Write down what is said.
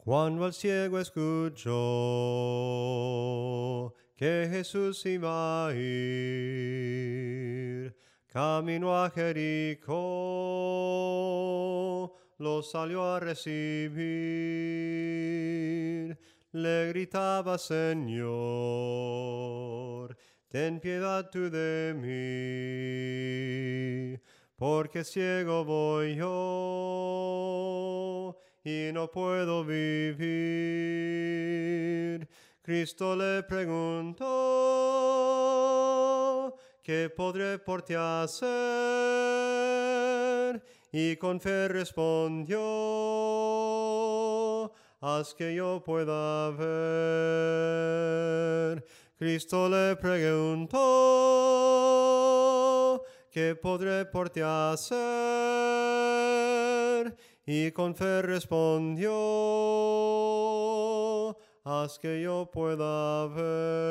Cuando el ciego escuchó que Jesús iba a ir, camino a Jericó, lo salió a recibir. Le gritaba, Señor, ten piedad tú de mí, porque ciego voy yo y no puedo vivir. Cristo le preguntó, ¿qué podré por ti hacer? Y con fe respondió, haz que yo pueda ver. Cristo le preguntó, ¿qué podré por ti hacer? Y con fe respondió, haz que yo pueda ver.